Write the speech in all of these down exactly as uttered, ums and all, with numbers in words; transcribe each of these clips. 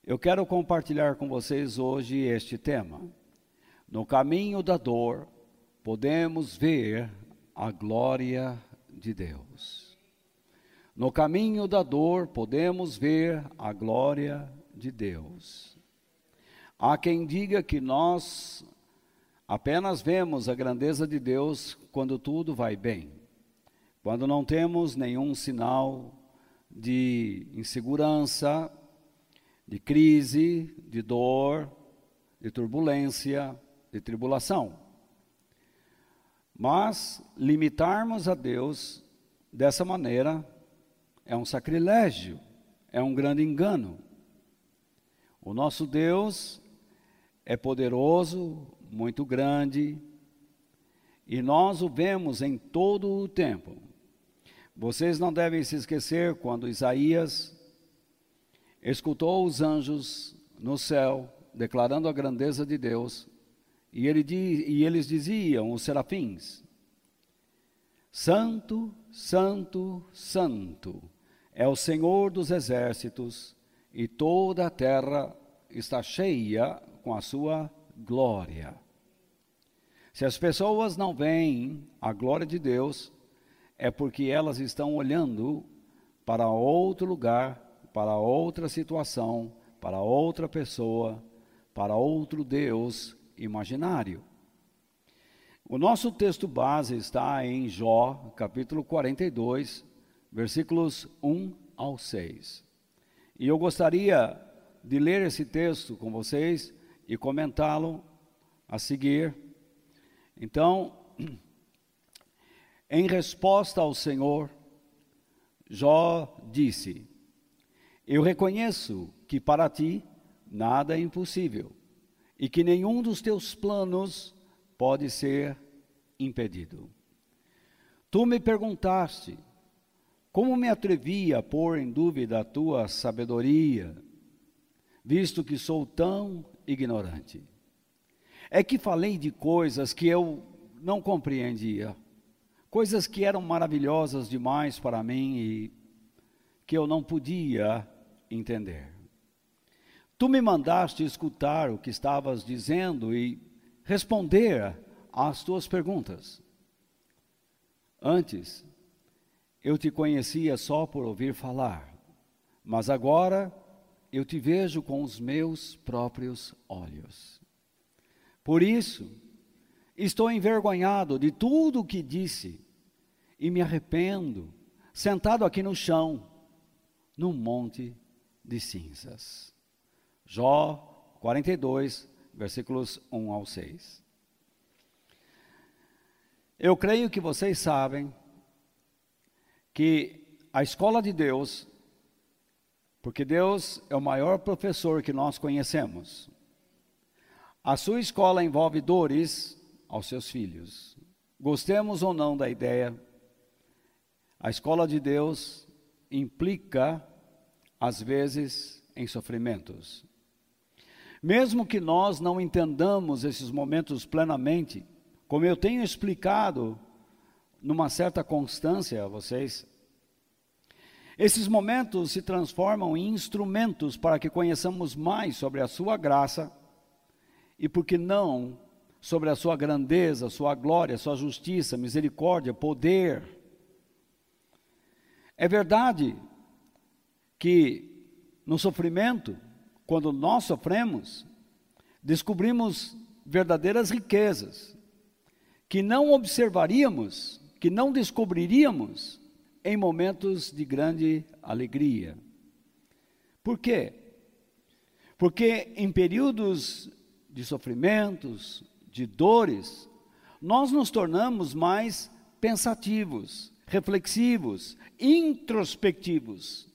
Eu quero compartilhar com vocês hoje este tema. No caminho da dor, podemos ver a glória de Deus. No caminho da dor, podemos ver a glória de Deus. Há quem diga que nós apenas vemos a grandeza de Deus quando tudo vai bem, quando não temos nenhum sinal de insegurança, de crise, de dor, de turbulência, de tribulação. Mas limitarmos a Deus dessa maneira é um sacrilégio, é um grande engano. O nosso Deus é poderoso, muito grande, e nós o vemos em todo o tempo. Vocês não devem se esquecer quando Isaías escutou os anjos no céu, declarando a grandeza de Deus, e, ele, e eles diziam, os serafins, Santo, Santo, Santo, é o Senhor dos exércitos, e toda a terra está cheia com a sua glória. Se as pessoas não veem a glória de Deus, é porque elas estão olhando para outro lugar, para outra situação, para outra pessoa, para outro Deus imaginário. O nosso texto base está em Jó, capítulo quarenta e dois, versículos um ao seis. E eu gostaria de ler esse texto com vocês e comentá-lo a seguir. Então, em resposta ao Senhor, Jó disse: Eu reconheço que para ti nada é impossível e que nenhum dos teus planos pode ser impedido. Tu me perguntaste, como me atrevi a pôr em dúvida a tua sabedoria, visto que sou tão ignorante? É que falei de coisas que eu não compreendia, coisas que eram maravilhosas demais para mim e que eu não podia entender. Tu me mandaste escutar o que estavas dizendo e responder às tuas perguntas. Antes, eu te conhecia só por ouvir falar, mas agora eu te vejo com os meus próprios olhos. Por isso, estou envergonhado de tudo o que disse e me arrependo, sentado aqui no chão, num monte de cinzas. Jó quarenta e dois, versículos um ao seis. Eu creio que vocês sabem que a escola de Deus, porque Deus é o maior professor que nós conhecemos, a sua escola envolve dores aos seus filhos. Gostemos ou não da ideia, a escola de Deus implica, às vezes, em sofrimentos. Mesmo que nós não entendamos esses momentos plenamente, como eu tenho explicado numa certa constância a vocês, esses momentos se transformam em instrumentos para que conheçamos mais sobre a sua graça e, por que não, sobre a sua grandeza, sua glória, sua justiça, misericórdia, poder. É verdade que no sofrimento, quando nós sofremos, descobrimos verdadeiras riquezas que não observaríamos, que não descobriríamos em momentos de grande alegria. Por quê? Porque em períodos de sofrimentos, de dores, nós nos tornamos mais pensativos, reflexivos, introspectivos.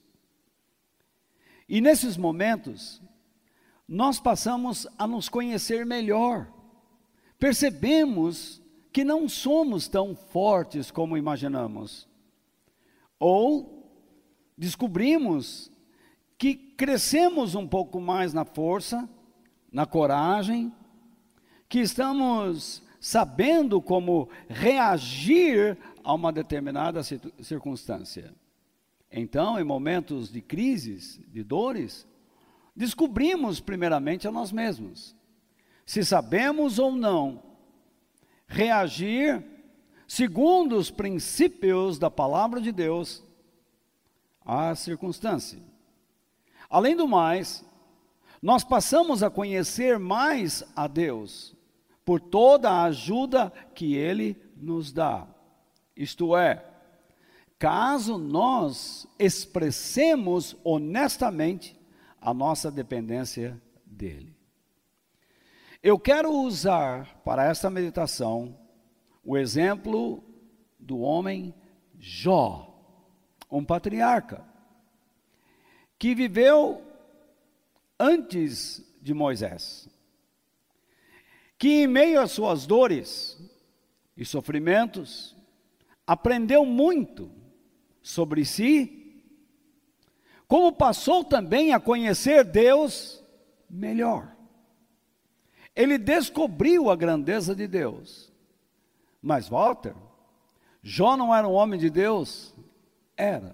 E nesses momentos, nós passamos a nos conhecer melhor. Percebemos que não somos tão fortes como imaginamos. Ou descobrimos que crescemos um pouco mais na força, na coragem, que estamos sabendo como reagir a uma determinada circunstância. Então, em momentos de crises, de dores, descobrimos primeiramente a nós mesmos, se sabemos ou não reagir segundo os princípios da palavra de Deus à circunstância. Além do mais, nós passamos a conhecer mais a Deus por toda a ajuda que Ele nos dá. Isto é, caso nós expressemos honestamente a nossa dependência dEle. Eu quero usar para esta meditação o exemplo do homem Jó, um patriarca, que viveu antes de Moisés, que em meio às suas dores e sofrimentos, aprendeu muito sobre si, como passou também a conhecer Deus melhor. Ele descobriu a grandeza de Deus. Mas Walter, Jó não era um homem de Deus? Era.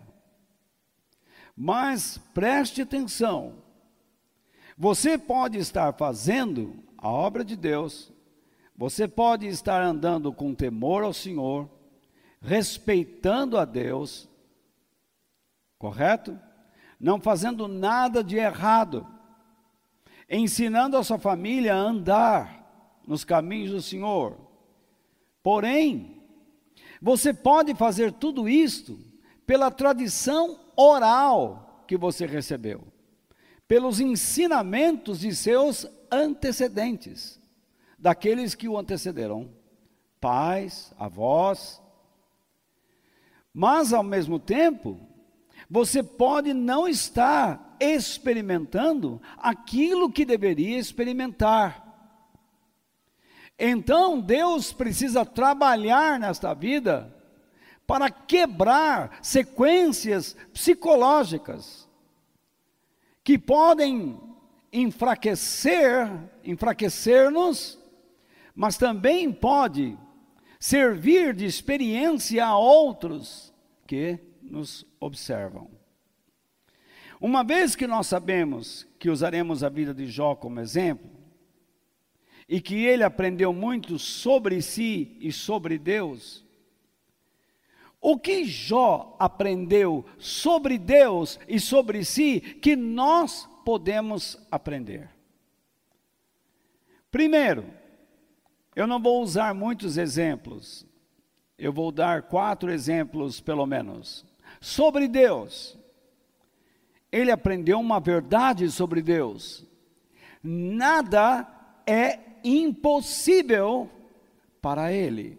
Mas preste atenção, você pode estar fazendo a obra de Deus, você pode estar andando com temor ao Senhor, respeitando a Deus, correto? Não fazendo nada de errado, ensinando a sua família a andar nos caminhos do Senhor. Porém, você pode fazer tudo isto pela tradição oral que você recebeu, pelos ensinamentos de seus antecedentes, daqueles que o antecederam, pais, avós. Mas, ao mesmo tempo, você pode não estar experimentando aquilo que deveria experimentar. Então, Deus precisa trabalhar nesta vida para quebrar sequências psicológicas que podem enfraquecer, enfraquecer-nos, mas também pode servir de experiência a outros que nos observam. Uma vez que nós sabemos que usaremos a vida de Jó como exemplo, e que ele aprendeu muito sobre si e sobre Deus, o que Jó aprendeu sobre Deus e sobre si que nós podemos aprender? Primeiro, eu não vou usar muitos exemplos, eu vou dar quatro exemplos pelo menos. Sobre Deus, ele aprendeu uma verdade sobre Deus: nada é impossível para ele.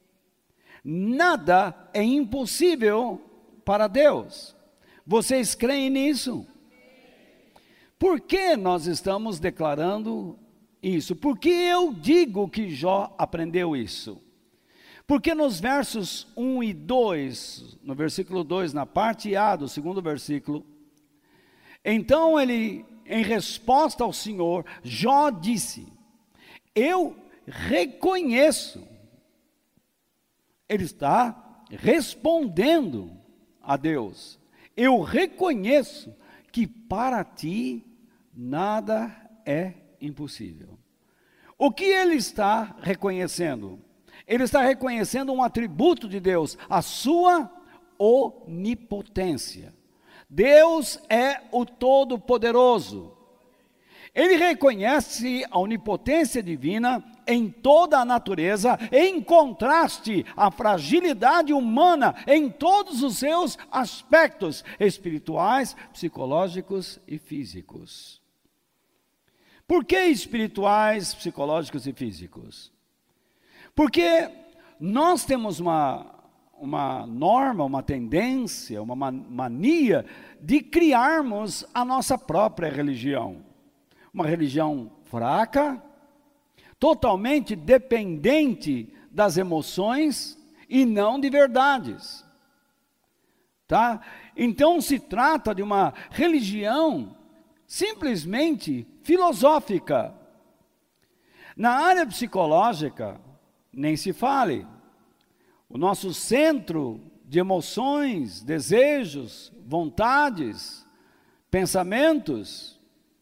Nada é impossível para Deus. Vocês creem nisso? Por que nós estamos declarando isso? Por que eu digo que Jó aprendeu isso? Porque nos versos um e dois, no versículo dois, na parte A do segundo versículo, então ele, em resposta ao Senhor, Jó disse: eu reconheço. Ele está respondendo a Deus: eu reconheço que para ti nada é impossível. O que ele está reconhecendo? Ele está reconhecendo um atributo de Deus, a sua onipotência. Deus é o Todo-Poderoso. Ele reconhece a onipotência divina em toda a natureza, em contraste à fragilidade humana em todos os seus aspectos espirituais, psicológicos e físicos. Por que espirituais, psicológicos e físicos? Porque nós temos uma, uma norma, uma tendência, uma mania de criarmos a nossa própria religião. Uma religião fraca, totalmente dependente das emoções e não de verdades. Tá? Então se trata de uma religião simplesmente filosófica. Na área psicológica, nem se fale. O nosso centro de emoções, desejos, vontades, pensamentos,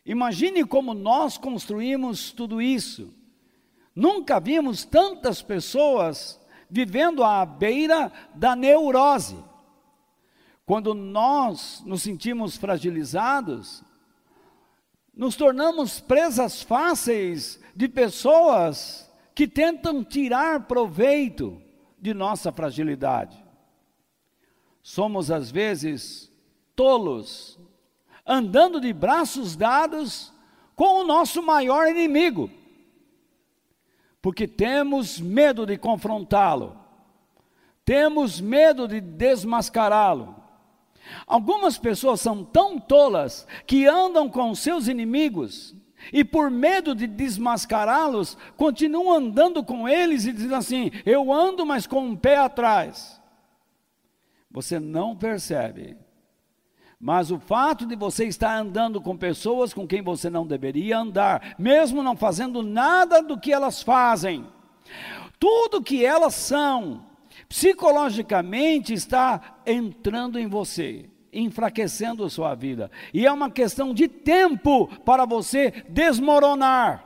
Imagine como nós construímos tudo isso. Nunca vimos tantas pessoas vivendo à beira da neurose. Quando nós nos sentimos fragilizados, nos tornamos presas fáceis de pessoas que tentam tirar proveito de nossa fragilidade. Somos às vezes tolos, andando de braços dados com o nosso maior inimigo, porque temos medo de confrontá-lo, temos medo de desmascará-lo. Algumas pessoas são tão tolas que andam com seus inimigos e por medo de desmascará-los, continuam andando com eles e dizem assim: eu ando, mas com um pé atrás. Você não percebe, mas o fato de você estar andando com pessoas com quem você não deveria andar, mesmo não fazendo nada do que elas fazem, tudo que elas são, psicologicamente está entrando em você, enfraquecendo a sua vida, e é uma questão de tempo para você desmoronar.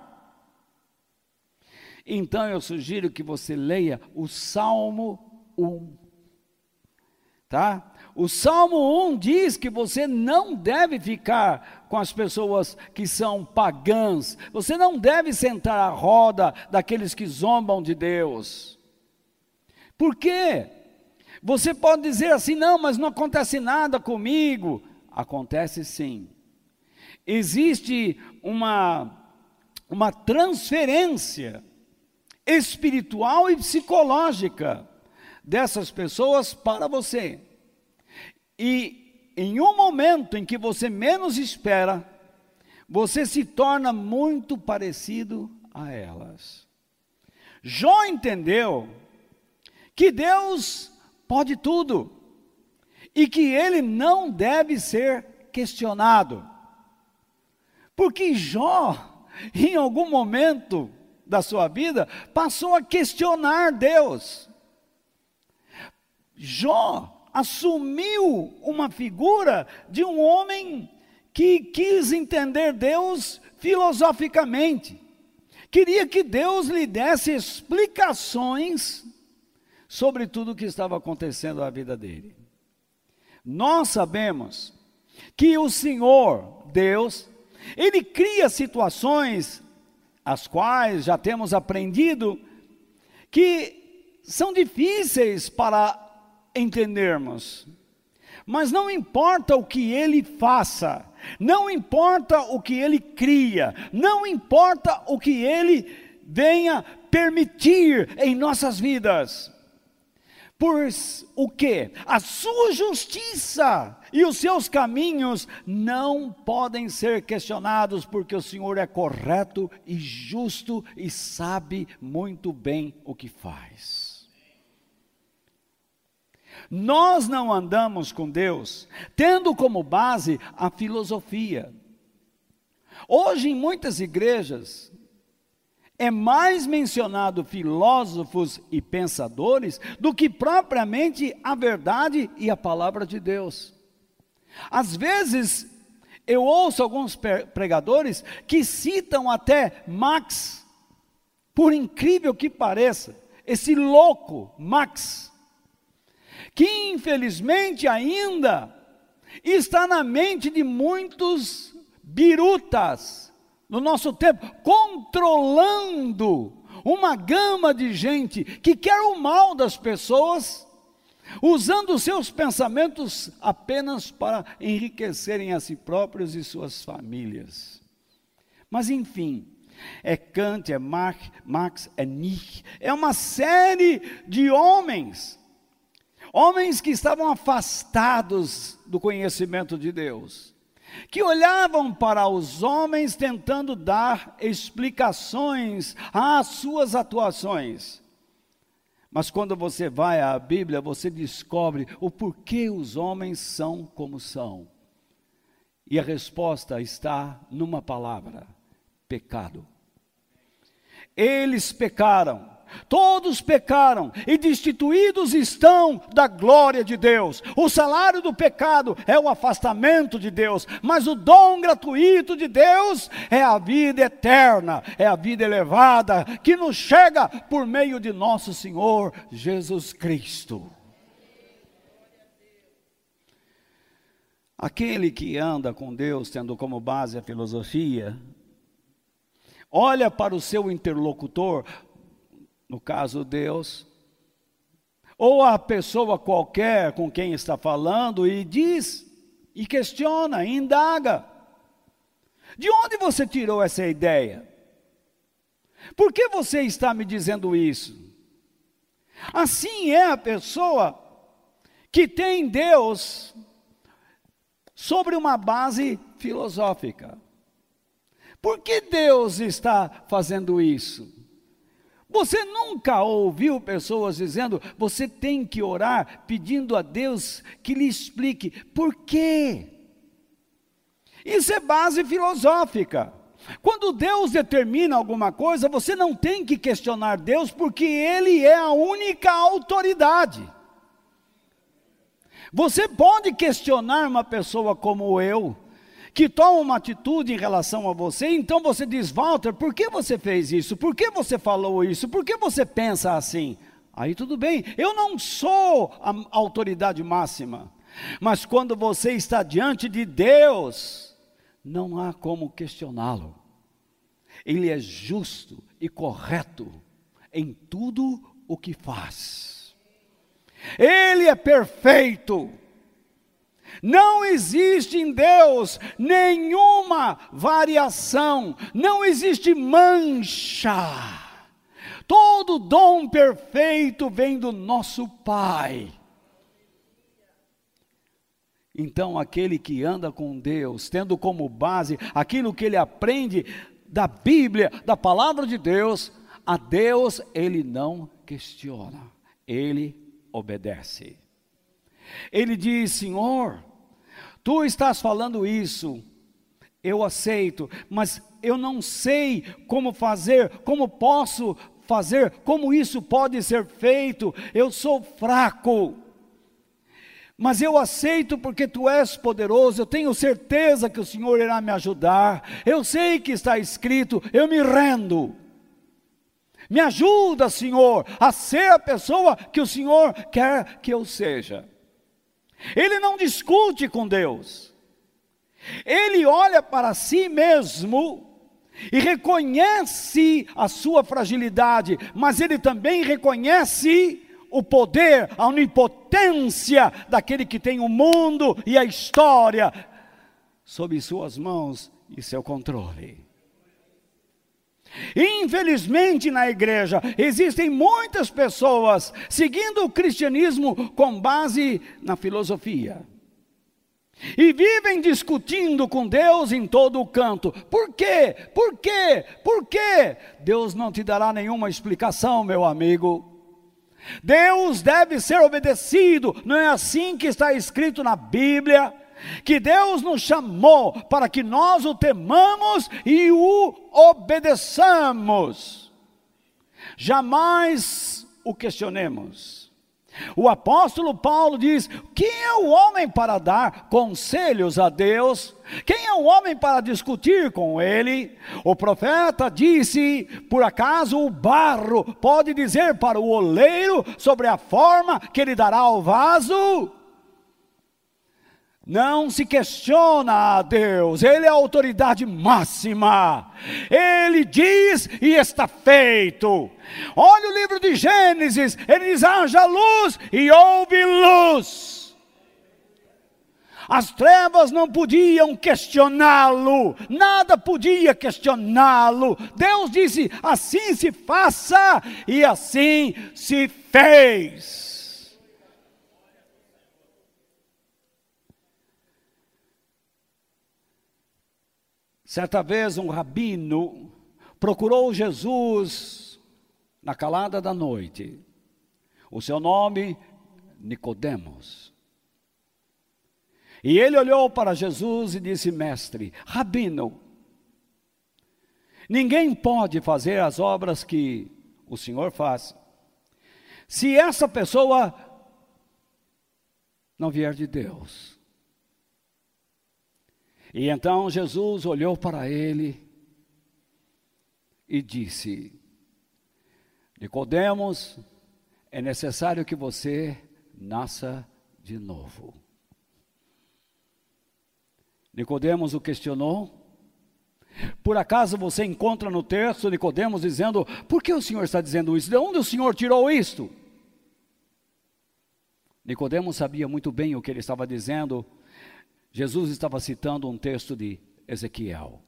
Então eu sugiro que você leia o Salmo um, tá? O Salmo um diz que você não deve ficar com as pessoas que são pagãs, você não deve sentar à roda daqueles que zombam de Deus. Por quê? Você pode dizer assim: não, mas não acontece nada comigo. Acontece sim. Existe uma, uma transferência espiritual e psicológica dessas pessoas para você. E em um momento em que você menos espera, você se torna muito parecido a elas. Jó entendeu que Deus pode tudo, e que ele não deve ser questionado, porque Jó, em algum momento da sua vida, passou a questionar Deus. Jó assumiu uma figura de um homem que quis entender Deus filosoficamente, queria que Deus lhe desse explicações sobre tudo o que estava acontecendo na vida dele. Nós sabemos que o Senhor, Deus, Ele cria situações, as quais já temos aprendido, que são difíceis para entendermos. Mas não importa o que Ele faça, não importa o que Ele cria, não importa o que Ele venha permitir em nossas vidas. Pois o que? A sua justiça e os seus caminhos não podem ser questionados, porque o Senhor é correto e justo e sabe muito bem o que faz. Nós não andamos com Deus tendo como base a filosofia. Hoje em muitas igrejas é mais mencionado filósofos e pensadores do que propriamente a verdade e a palavra de Deus. Às vezes, eu ouço alguns pregadores que citam até Marx, por incrível que pareça, esse louco Marx, que infelizmente ainda está na mente de muitos birutas, no nosso tempo, controlando uma gama de gente que quer o mal das pessoas, usando seus pensamentos apenas para enriquecerem a si próprios e suas famílias. Mas enfim, é Kant, é Marx, Marx, é Nietzsche, é uma série de homens, homens que estavam afastados do conhecimento de Deus, que olhavam para os homens tentando dar explicações às suas atuações. Mas quando você vai à Bíblia, você descobre o porquê os homens são como são. E a resposta está numa palavra: pecado. Eles pecaram, Todos pecaram e destituídos estão da glória de Deus. O salário do pecado é o afastamento de Deus, mas o dom gratuito de Deus é a vida eterna, é a vida elevada, que nos chega por meio de nosso Senhor Jesus Cristo. Aquele que anda com Deus, tendo como base a filosofia, olha para o seu interlocutor, no caso Deus, ou a pessoa qualquer com quem está falando, e diz, e questiona, e indaga: de onde você tirou essa ideia? Por que você está me dizendo isso? Assim é a pessoa que tem Deus sobre uma base filosófica. Por que Deus está fazendo isso? Você nunca ouviu pessoas dizendo: você tem que orar pedindo a Deus que lhe explique por quê? Isso é base filosófica. Quando Deus determina alguma coisa, você não tem que questionar Deus, porque Ele é a única autoridade. Você pode questionar uma pessoa como eu, que toma uma atitude em relação a você, então você diz: Walter, por que você fez isso? Por que você falou isso? Por que você pensa assim? Aí tudo bem, eu não sou a autoridade máxima, mas quando você está diante de Deus, não há como questioná-lo. Ele é justo e correto em tudo o que faz. Ele é perfeito. Não existe em Deus nenhuma variação, não existe mancha. Todo dom perfeito vem do nosso Pai. Então, aquele que anda com Deus, tendo como base aquilo que ele aprende da Bíblia, da palavra de Deus, a Deus ele não questiona, ele obedece. Ele diz: Senhor, tu estás falando isso, eu aceito, mas eu não sei como fazer, como posso fazer, como isso pode ser feito, eu sou fraco, mas eu aceito porque tu és poderoso, eu tenho certeza que o Senhor irá me ajudar, eu sei que está escrito, eu me rendo. Me ajuda, Senhor, a ser a pessoa que o Senhor quer que eu seja. Ele não discute com Deus. Ele olha para si mesmo e reconhece a sua fragilidade, mas ele também reconhece o poder, a onipotência daquele que tem o mundo e a história sob suas mãos e seu controle. Infelizmente na igreja existem muitas pessoas seguindo o cristianismo com base na filosofia e vivem discutindo com Deus em todo o canto. Por quê? Por quê? Por quê? Deus não te dará nenhuma explicação, meu amigo. Deus deve ser obedecido, não é assim que está escrito na Bíblia? Que Deus nos chamou para que nós o temamos e o obedeçamos. Jamais o questionemos. O apóstolo Paulo diz: quem é o homem para dar conselhos a Deus? Quem é o homem para discutir com ele? O profeta disse: por acaso o barro pode dizer para o oleiro sobre a forma que ele dará ao vaso? Não se questiona a Deus, Ele é a autoridade máxima. Ele diz e está feito. Olha o livro de Gênesis, ele diz: haja luz e houve luz. As trevas não podiam questioná-lo, nada podia questioná-lo. Deus disse: assim se faça, e assim se fez. Certa vez um rabino procurou Jesus na calada da noite. O seu nome, Nicodemos. E ele olhou para Jesus e disse: mestre, rabino, ninguém pode fazer as obras que o Senhor faz, se essa pessoa não vier de Deus? E então Jesus olhou para ele e disse: Nicodemos, é necessário que você nasça de novo. Nicodemos o questionou. Por acaso você encontra no texto Nicodemos dizendo: por que o Senhor está dizendo isso? De onde o Senhor tirou isto? Nicodemos sabia muito bem o que ele estava dizendo. Jesus estava citando um texto de Ezequiel.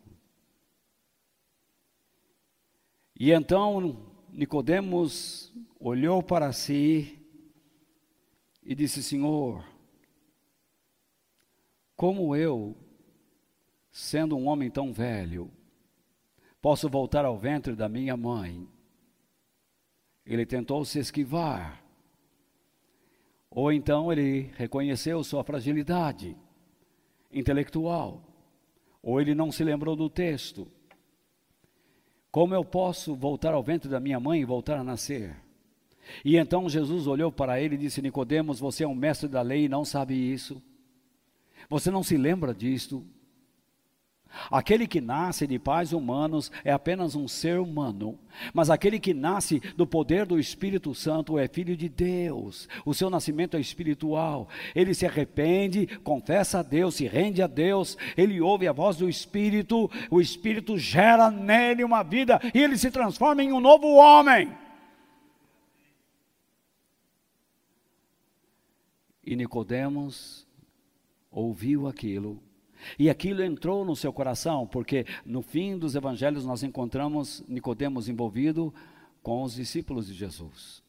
E então Nicodemos olhou para si e disse: Senhor, como eu, sendo um homem tão velho, posso voltar ao ventre da minha mãe? Ele tentou se esquivar, ou então ele reconheceu sua fragilidade intelectual, ou ele não se lembrou do texto. Como eu posso voltar ao ventre da minha mãe e voltar a nascer? E então Jesus olhou para ele e disse: Nicodemos, você é um mestre da lei e não sabe isso? Você não se lembra disto? Aquele que nasce de pais humanos é apenas um ser humano, mas aquele que nasce do poder do Espírito Santo é filho de Deus. O seu nascimento é espiritual. Ele se arrepende, confessa a Deus, se rende a Deus, ele ouve a voz do Espírito, o Espírito gera nele uma vida e ele se transforma em um novo homem. E Nicodemos ouviu aquilo. E aquilo entrou no seu coração, porque no fim dos evangelhos nós encontramos Nicodemos envolvido com os discípulos de Jesus.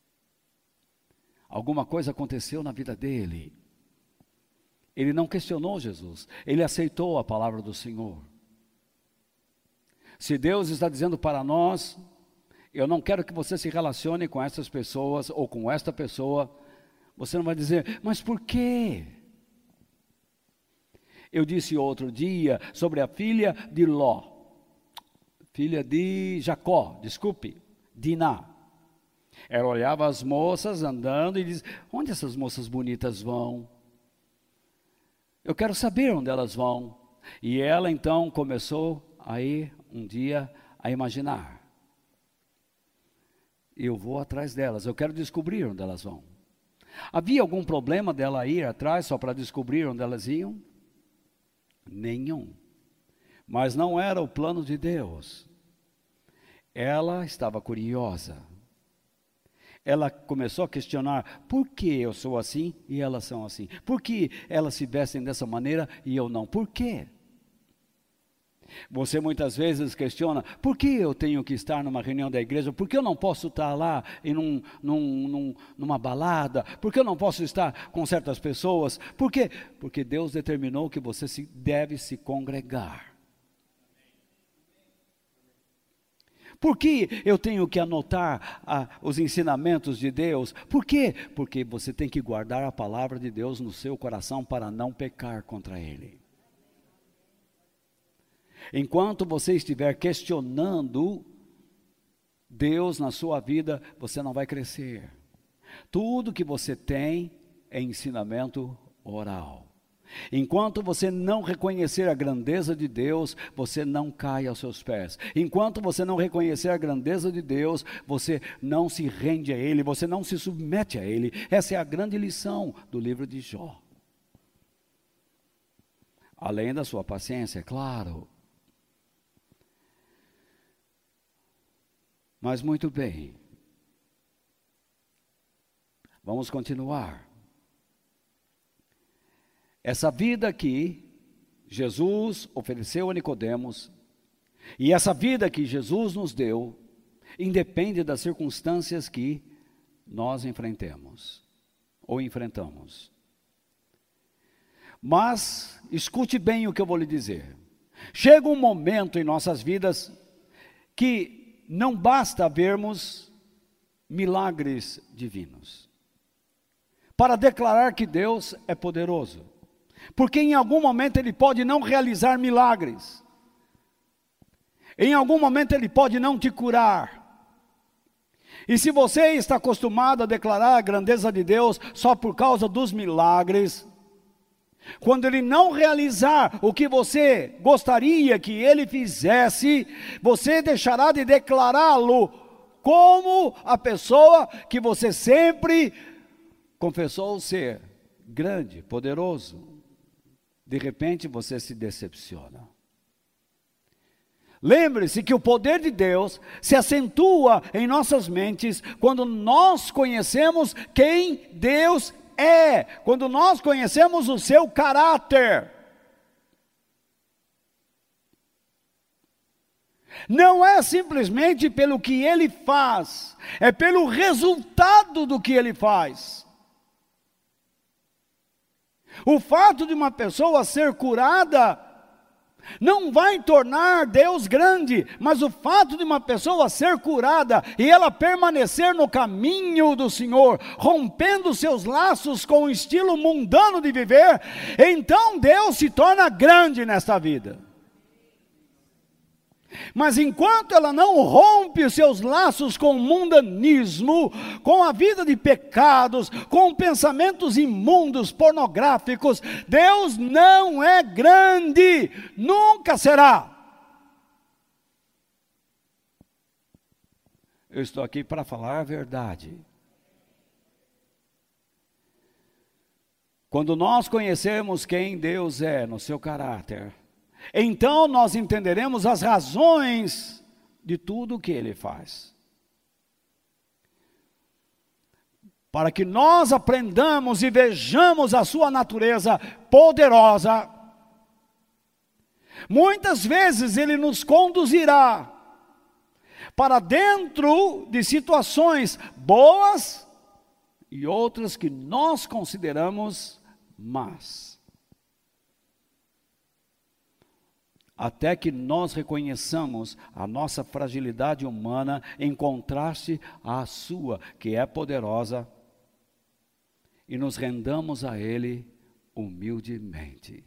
Alguma coisa aconteceu na vida dele. Ele não questionou Jesus, ele aceitou a palavra do Senhor. Se Deus está dizendo para nós: eu não quero que você se relacione com essas pessoas ou com esta pessoa, você não vai dizer: mas por quê? Eu disse outro dia sobre a filha de Ló, filha de Jacó, desculpe, Diná. Ela olhava as moças andando e dizia: onde essas moças bonitas vão? Eu quero saber onde elas vão. E ela então começou aí um dia a imaginar: eu vou atrás delas, eu quero descobrir onde elas vão. Havia algum problema dela ir atrás só para descobrir onde elas iam? Nenhum. Mas não era o plano de Deus. Ela estava curiosa. Ela começou a questionar: por que eu sou assim e elas são assim? Por que elas se vestem dessa maneira e eu não? Por quê? Você muitas vezes questiona: por que eu tenho que estar numa reunião da igreja? Por que eu não posso estar lá em um, num, num, numa balada? Por que eu não posso estar com certas pessoas? Por quê? Porque Deus determinou que você se, deve se congregar. Por que eu tenho que anotar ah, os ensinamentos de Deus? Por quê? Porque você tem que guardar a palavra de Deus no seu coração para não pecar contra Ele. Enquanto você estiver questionando Deus na sua vida, você não vai crescer. Tudo que você tem é ensinamento oral. Enquanto você não reconhecer a grandeza de Deus, você não cai aos seus pés. Enquanto você não reconhecer a grandeza de Deus, você não se rende a Ele, você não se submete a Ele. Essa é a grande lição do livro de Jó. Além da sua paciência, é claro. Mas muito bem, vamos continuar. Essa vida que Jesus ofereceu a Nicodemos, e essa vida que Jesus nos deu, independe das circunstâncias que nós enfrentemos, ou enfrentamos. Mas, escute bem o que eu vou lhe dizer. Chega um momento em nossas vidas que não basta vermos milagres divinos para declarar que Deus é poderoso, porque em algum momento Ele pode não realizar milagres, em algum momento Ele pode não te curar, E se você está acostumado a declarar a grandeza de Deus só por causa dos milagres, quando Ele não realizar o que você gostaria que Ele fizesse, você deixará de declará-lo como a pessoa que você sempre confessou ser grande, poderoso. De repente você se decepciona. Lembre-se que o poder de Deus se acentua em nossas mentes quando nós conhecemos quem Deus é, quando nós conhecemos o seu caráter. Não é simplesmente pelo que ele faz, é pelo resultado do que ele faz. O fato de uma pessoa ser curada não vai tornar Deus grande, mas o fato de uma pessoa ser curada e ela permanecer no caminho do Senhor, rompendo seus laços com o estilo mundano de viver, então Deus se torna grande nesta vida. Mas enquanto ela não rompe os seus laços com o mundanismo, com a vida de pecados, com pensamentos imundos, pornográficos, Deus não é grande, nunca será. Eu estou aqui para falar a verdade. Quando nós conhecemos quem Deus é no seu caráter, então nós entenderemos as razões de tudo o que Ele faz. Para que nós aprendamos e vejamos a sua natureza poderosa, muitas vezes Ele nos conduzirá para dentro de situações boas e outras que nós consideramos más. Até que nós reconheçamos a nossa fragilidade humana em contraste à sua, que é poderosa, e nos rendamos a Ele humildemente.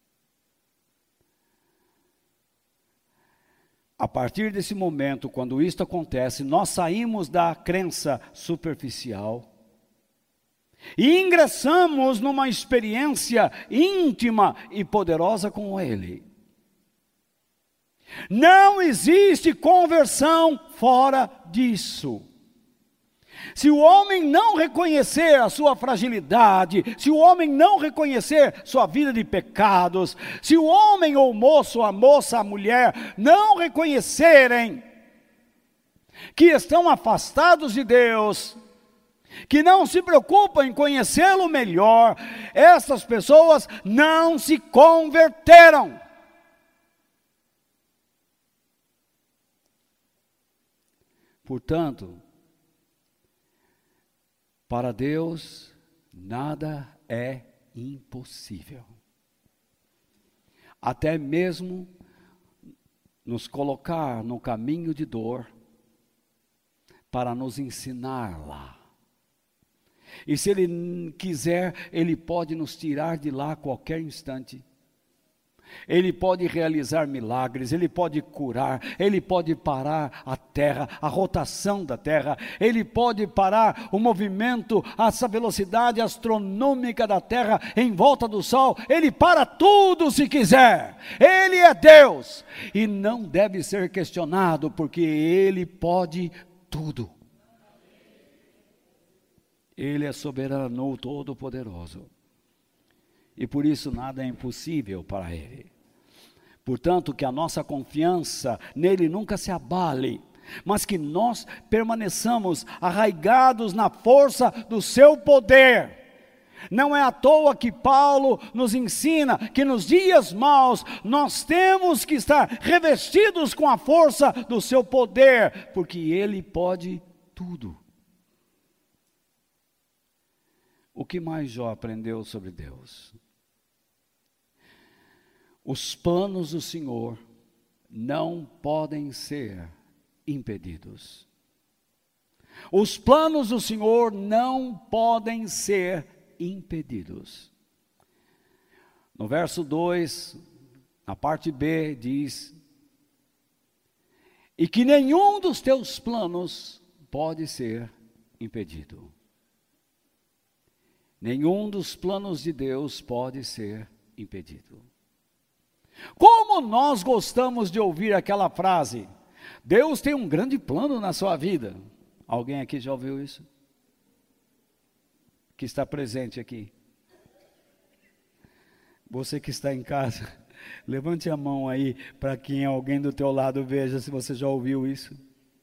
A partir desse momento, quando isto acontece, nós saímos da crença superficial e ingressamos numa experiência íntima e poderosa com Ele. Não existe conversão fora disso. Se o homem não reconhecer a sua fragilidade, se o homem não reconhecer sua vida de pecados, se o homem ou o moço, a moça, a mulher, não reconhecerem que estão afastados de Deus, que não se preocupam em conhecê-lo melhor, essas pessoas não se converteram. Portanto, para Deus, nada é impossível. Até mesmo nos colocar no caminho de dor, para nos ensinar lá. E se Ele quiser, Ele pode nos tirar de lá a qualquer instante. Ele pode realizar milagres, Ele pode curar, Ele pode parar a terra, a rotação da terra, Ele pode parar o movimento, essa velocidade astronômica da terra em volta do sol, Ele para tudo se quiser. Ele é Deus e não deve ser questionado, porque Ele pode tudo. Ele é soberano, todo-poderoso. E por isso nada é impossível para Ele. Portanto, que a nossa confiança nele nunca se abale, mas que nós permaneçamos arraigados na força do seu poder. Não é à toa que Paulo nos ensina que nos dias maus nós temos que estar revestidos com a força do seu poder, porque Ele pode tudo. O que mais Jó aprendeu sobre Deus? Os planos do Senhor não podem ser impedidos. Os planos do Senhor não podem ser impedidos. No verso dois, na parte B, diz: e que nenhum dos teus planos pode ser impedido. Nenhum dos planos de Deus pode ser impedido. Como nós gostamos de ouvir aquela frase: Deus tem um grande plano na sua vida. Alguém aqui já ouviu isso? Que está presente aqui. Você que está em casa, levante a mão aí para quem alguém do teu lado veja se você já ouviu isso.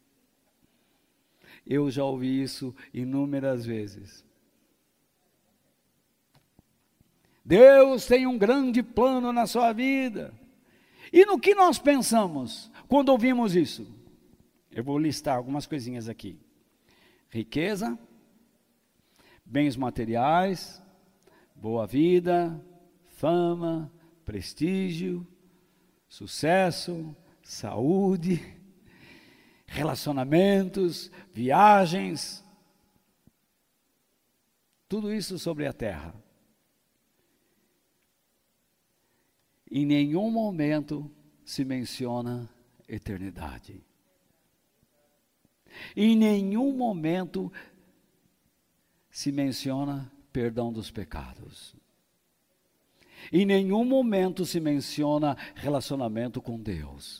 Eu já ouvi isso inúmeras vezes. Deus tem um grande plano na sua vida. E no que nós pensamos quando ouvimos isso? Eu vou listar algumas coisinhas aqui. Riqueza, bens materiais, boa vida, fama, prestígio, sucesso, saúde, relacionamentos, viagens, tudo isso sobre a terra. Em nenhum momento se menciona eternidade. Em nenhum momento se menciona perdão dos pecados. Em nenhum momento se menciona relacionamento com Deus.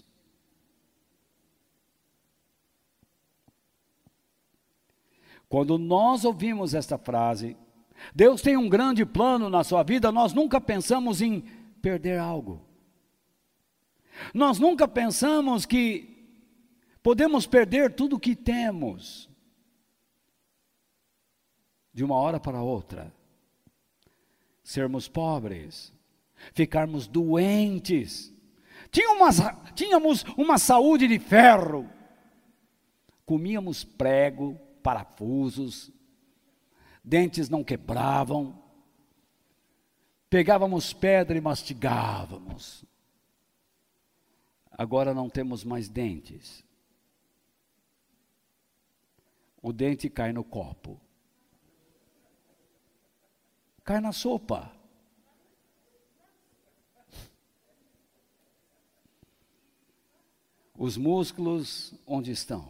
Quando nós ouvimos esta frase, Deus tem um grande plano na sua vida, nós nunca pensamos em perder algo. Nós nunca pensamos que podemos perder tudo o que temos de uma hora para outra. Sermos pobres, ficarmos doentes, tínhamos, tínhamos uma saúde de ferro, comíamos prego, parafusos, dentes não quebravam, pegávamos pedra e mastigávamos. Agora não temos mais dentes. O dente cai no copo. Cai na sopa. Os músculos onde estão?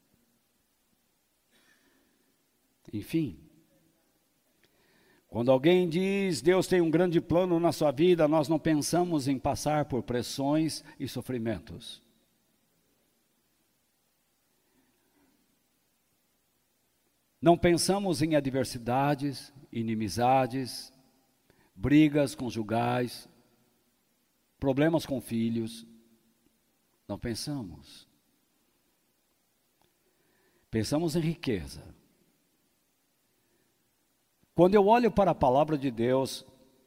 Enfim. Quando alguém diz, Deus tem um grande plano na sua vida, nós não pensamos em passar por pressões e sofrimentos. Não pensamos em adversidades, inimizades, brigas conjugais, problemas com filhos. Não pensamos. Pensamos em riqueza. Quando eu olho para a palavra de Deus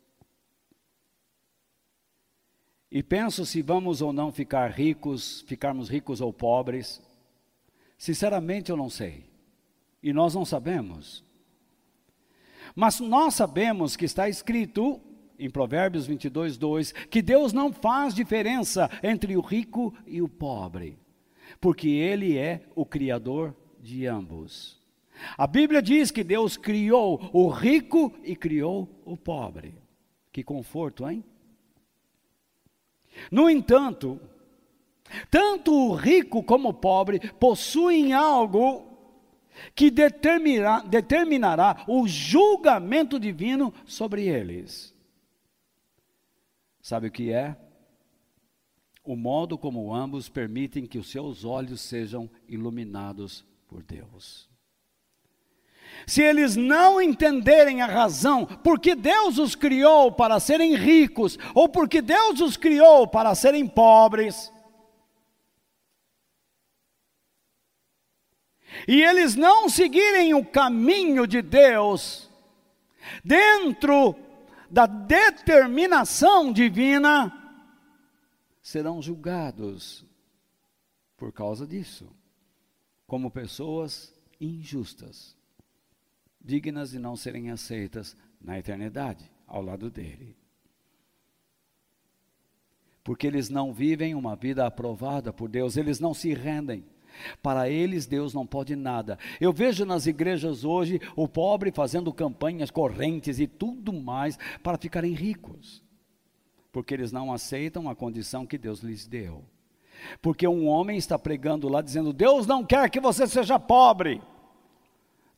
e penso se vamos ou não ficar ricos, ficarmos ricos ou pobres, sinceramente eu não sei. E nós não sabemos. Mas nós sabemos que está escrito em Provérbios vinte e dois, dois, que Deus não faz diferença entre o rico e o pobre, porque Ele é o Criador de ambos. A Bíblia diz que Deus criou o rico e criou o pobre. Que conforto, hein? No entanto, tanto o rico como o pobre possuem algo que determinará, determinará o julgamento divino sobre eles. Sabe o que é? O modo como ambos permitem que os seus olhos sejam iluminados por Deus. Se eles não entenderem a razão porque Deus os criou para serem ricos, ou porque Deus os criou para serem pobres, e eles não seguirem o caminho de Deus, dentro da determinação divina, serão julgados por causa disso, como pessoas injustas, dignas de não serem aceitas na eternidade, ao lado dele. Porque eles não vivem uma vida aprovada por Deus, eles não se rendem. Para eles, Deus não pode nada. Eu vejo nas igrejas hoje o pobre fazendo campanhas, correntes e tudo mais para ficarem ricos. Porque eles não aceitam a condição que Deus lhes deu. Porque um homem está pregando lá dizendo, Deus não quer que você seja pobre.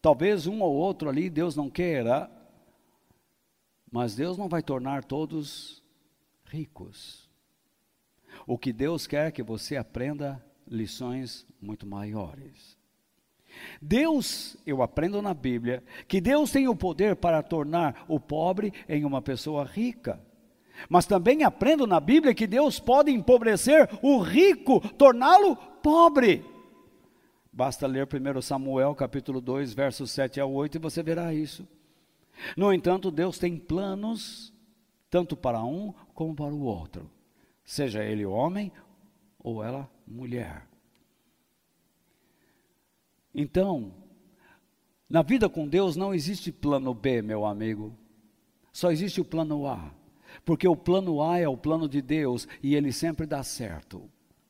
Talvez um ou outro ali Deus não queira, mas Deus não vai tornar todos ricos. O que Deus quer é que você aprenda lições muito maiores. Deus, eu aprendo na Bíblia, que Deus tem o poder para tornar o pobre em uma pessoa rica. Mas também aprendo na Bíblia que Deus pode empobrecer o rico, torná-lo pobre. Basta ler primeiro Samuel, capítulo dois, versos sete a oito, e você verá isso. No entanto, Deus tem planos, tanto para um como para o outro. Seja ele homem ou ela mulher. Então, na vida com Deus não existe plano B, meu amigo. Só existe o plano A. Porque o plano A é o plano de Deus e ele sempre dá certo.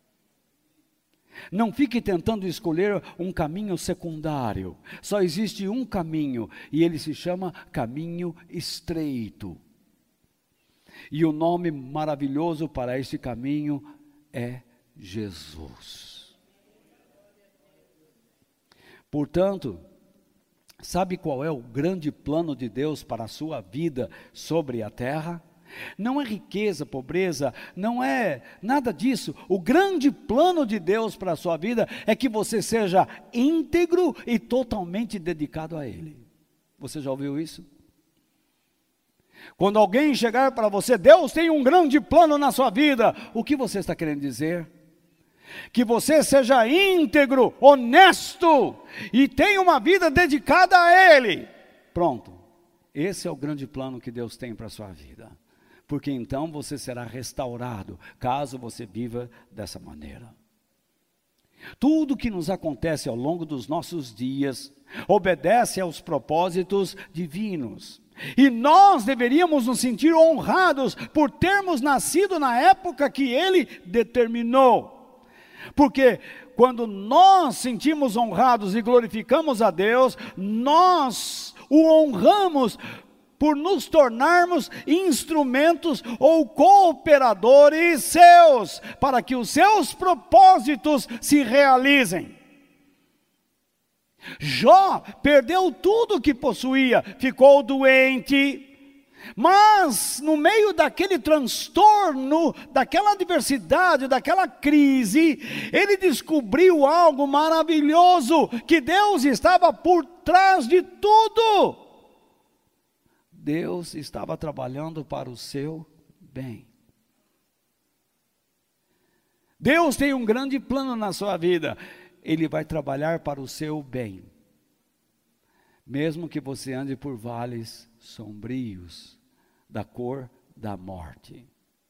Não fique tentando escolher um caminho secundário. Só existe um caminho e ele se chama caminho estreito. E o nome maravilhoso para este caminho é Jesus. Portanto, sabe qual é o grande plano de Deus para a sua vida sobre a terra? Não é riqueza, pobreza, não é nada disso. O grande plano de Deus para a sua vida é que você seja íntegro e totalmente dedicado a Ele. Você já ouviu isso? Quando alguém chegar para você, Deus tem um grande plano na sua vida, o que você está querendo dizer? Que você seja íntegro, honesto e tenha uma vida dedicada a Ele. Pronto, esse é o grande plano que Deus tem para a sua vida. Porque então você será restaurado, caso você viva dessa maneira. Tudo que nos acontece ao longo dos nossos dias, obedece aos propósitos divinos. E nós deveríamos nos sentir honrados por termos nascido na época que Ele determinou. Porque quando nós sentimos honrados e glorificamos a Deus, nós o honramos por nos tornarmos instrumentos ou cooperadores seus, para que os seus propósitos se realizem. Jó perdeu tudo o que possuía, ficou doente, mas no meio daquele transtorno, daquela adversidade, daquela crise, ele descobriu algo maravilhoso, que Deus estava por trás de tudo. Deus estava trabalhando para o seu bem. Deus tem um grande plano na sua vida. Ele vai trabalhar para o seu bem. Mesmo que você ande por vales sombrios, da cor da morte.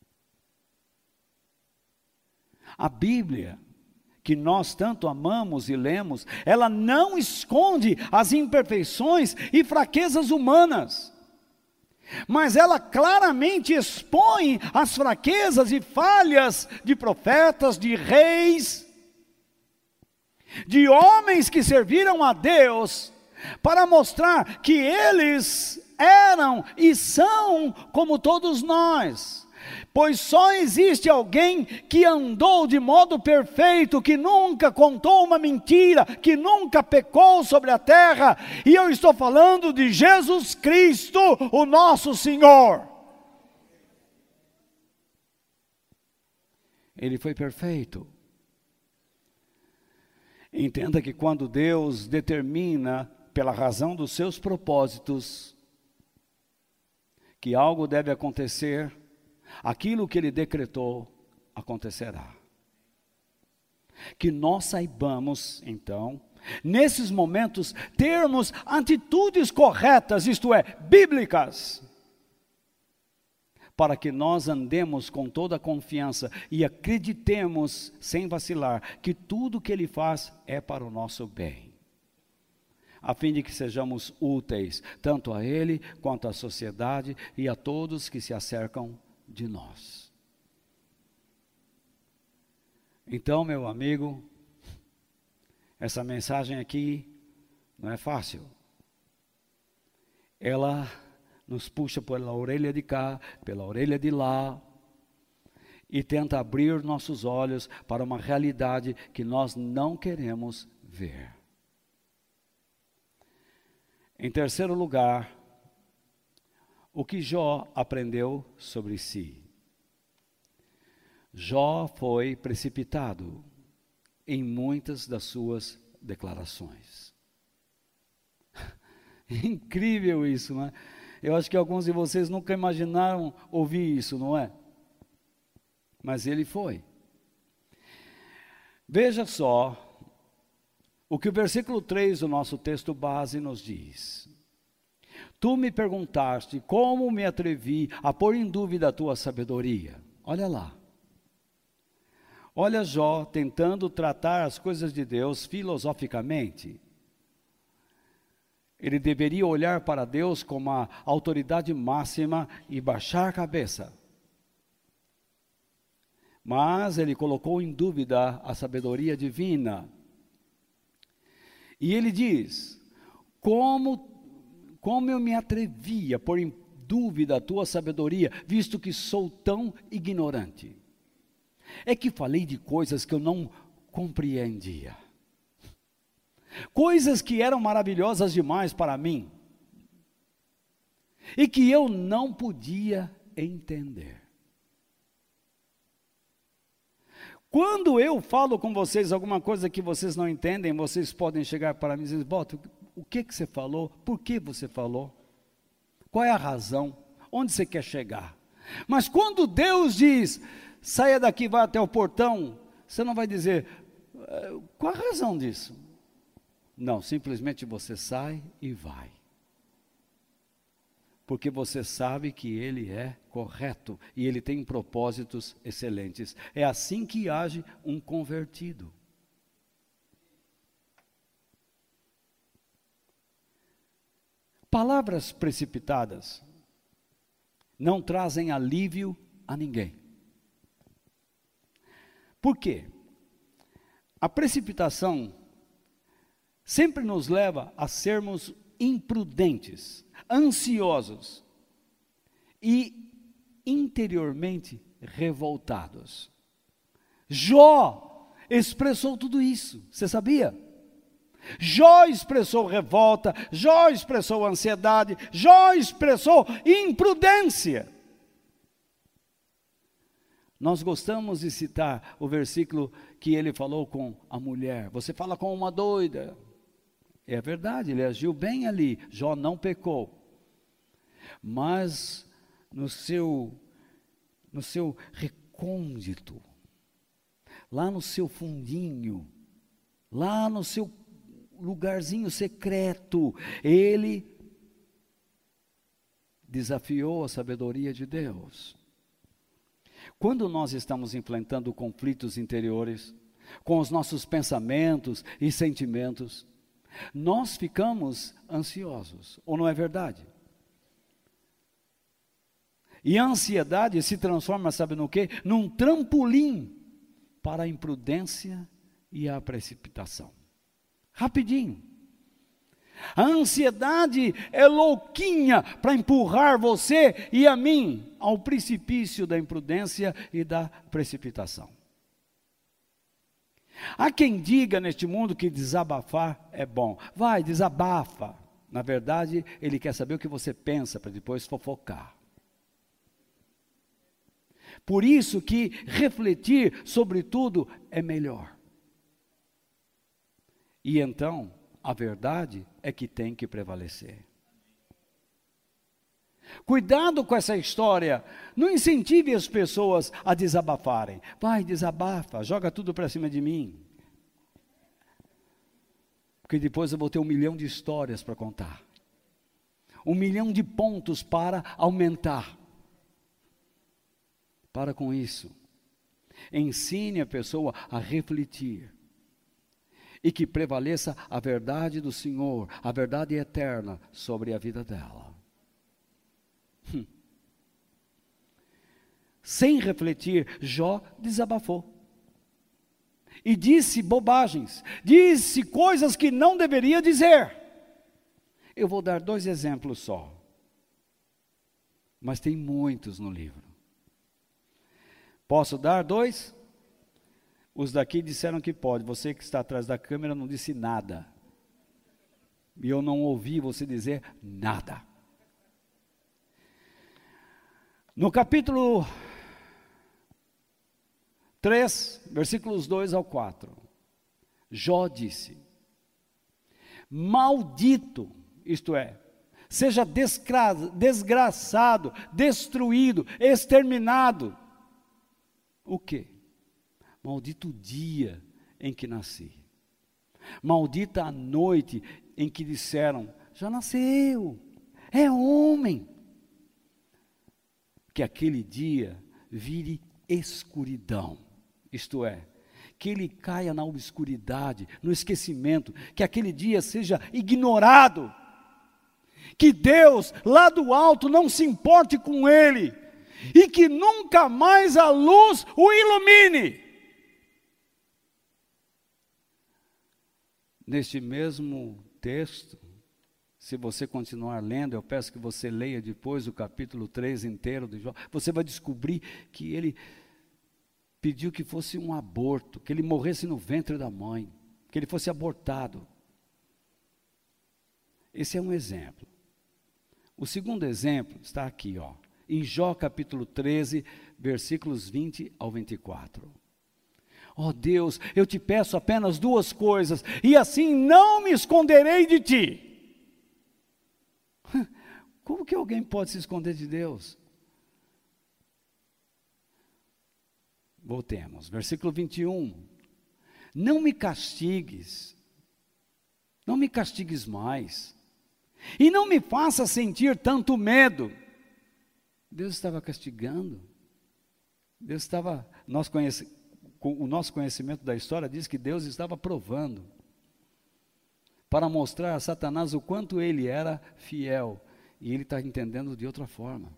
A Bíblia, que nós tanto amamos e lemos, ela não esconde as imperfeições e fraquezas humanas. Mas ela claramente expõe as fraquezas e falhas de profetas, de reis, de homens que serviram a Deus, para mostrar que eles eram e são como todos nós. Pois só existe alguém que andou de modo perfeito, que nunca contou uma mentira, que nunca pecou sobre a terra, e eu estou falando de Jesus Cristo, o nosso Senhor. Ele foi perfeito. Entenda que quando Deus determina, pela razão dos seus propósitos, que algo deve acontecer, aquilo que Ele decretou acontecerá. Que nós saibamos, então, nesses momentos, termos atitudes corretas, isto é, bíblicas, para que nós andemos com toda a confiança e acreditemos, sem vacilar, que tudo que Ele faz é para o nosso bem, a fim de que sejamos úteis, tanto a Ele, quanto à sociedade e a todos que se acercam de nós. Então, meu amigo, essa mensagem aqui não é fácil. Ela nos puxa pela orelha de cá, pela orelha de lá, e tenta abrir nossos olhos para uma realidade que nós não queremos ver. Em terceiro lugar, o que Jó aprendeu sobre si. Jó foi precipitado em muitas das suas declarações. Incrível isso, não é? Eu acho que alguns de vocês nunca imaginaram ouvir isso, não é? Mas ele foi. Veja só o que o versículo três do nosso texto base nos diz. Tu me perguntaste como me atrevi a pôr em dúvida a tua sabedoria. Olha lá. Olha Jó tentando tratar as coisas de Deus filosoficamente. Ele deveria olhar para Deus como a autoridade máxima e baixar a cabeça. Mas ele colocou em dúvida a sabedoria divina. E ele diz, como, como eu me atrevia a pôr em dúvida a tua sabedoria, visto que sou tão ignorante. É que falei de coisas que eu não compreendia. Coisas que eram maravilhosas demais para mim. E que eu não podia entender. Quando eu falo com vocês alguma coisa que vocês não entendem, vocês podem chegar para mim e dizer, Boto, o que que você falou? Por que você falou? Qual é a razão? Onde você quer chegar? Mas quando Deus diz, saia daqui, vá até o portão, você não vai dizer, qual a razão disso? Não, simplesmente você sai e vai. Porque você sabe que ele é correto e ele tem propósitos excelentes. É assim que age um convertido. Palavras precipitadas não trazem alívio a ninguém. Por quê? A precipitação sempre nos leva a sermos imprudentes, ansiosos e interiormente revoltados. Jó expressou tudo isso, você sabia? Jó expressou revolta, Jó expressou ansiedade, Jó expressou imprudência. Nós gostamos de citar o versículo que ele falou com a mulher. Você fala com uma doida. É verdade, ele agiu bem ali. Jó não pecou. Mas no seu, no seu recôndito, lá no seu fundinho, lá no seu lugarzinho secreto, ele desafiou a sabedoria de Deus. Quando nós estamos enfrentando conflitos interiores, com os nossos pensamentos e sentimentos, nós ficamos ansiosos, ou não é verdade? E a ansiedade se transforma, sabe no quê? Num trampolim para a imprudência e a precipitação. Rapidinho. A ansiedade é louquinha para empurrar você e a mim ao precipício da imprudência e da precipitação. Há quem diga neste mundo que desabafar é bom. Vai, desabafa. Na verdade, ele quer saber o que você pensa para depois fofocar. Por isso que refletir sobre tudo é melhor. E então, a verdade é que tem que prevalecer. Cuidado com essa história. Não incentive as pessoas a desabafarem. Vai, desabafa, joga tudo para cima de mim. Porque depois eu vou ter um milhão de histórias para contar. Um milhão de pontos para aumentar. Para com isso. Ensine a pessoa a refletir. E que prevaleça a verdade do Senhor, a verdade eterna sobre a vida dela. Hum. Sem refletir, Jó desabafou. E disse bobagens, disse coisas que não deveria dizer. Eu vou dar dois exemplos só. Mas tem muitos no livro. Posso dar dois? Os daqui disseram que pode. Você que está atrás da câmera não disse nada. E eu não ouvi você dizer nada. No capítulo três, versículos dois ao quatro, Jó disse: maldito, isto é, seja desgra desgraçado, destruído, exterminado. O quê? Maldito o dia em que nasci. Maldita a noite em que disseram: já nasceu, é homem. Que aquele dia vire escuridão, isto é, que ele caia na obscuridade, no esquecimento, que aquele dia seja ignorado, que Deus lá do alto não se importe com ele, e que nunca mais a luz o ilumine. Neste mesmo texto, se você continuar lendo, eu peço que você leia depois o capítulo três inteiro de Jó, você vai descobrir que ele pediu que fosse um aborto, que ele morresse no ventre da mãe, que ele fosse abortado. Esse é um exemplo. O segundo exemplo está aqui, ó, em Jó capítulo treze, versículos vinte ao vinte e quatro. Ó oh Deus, eu te peço apenas duas coisas, e assim não me esconderei de ti. Como que alguém pode se esconder de Deus? Voltemos, versículo vinte e um. Não me castigues, não me castigues mais, e não me faça sentir tanto medo. Deus estava castigando, Deus estava, nós conhecemos, o nosso conhecimento da história diz que Deus estava provando, para mostrar a Satanás o quanto ele era fiel, e ele está entendendo de outra forma.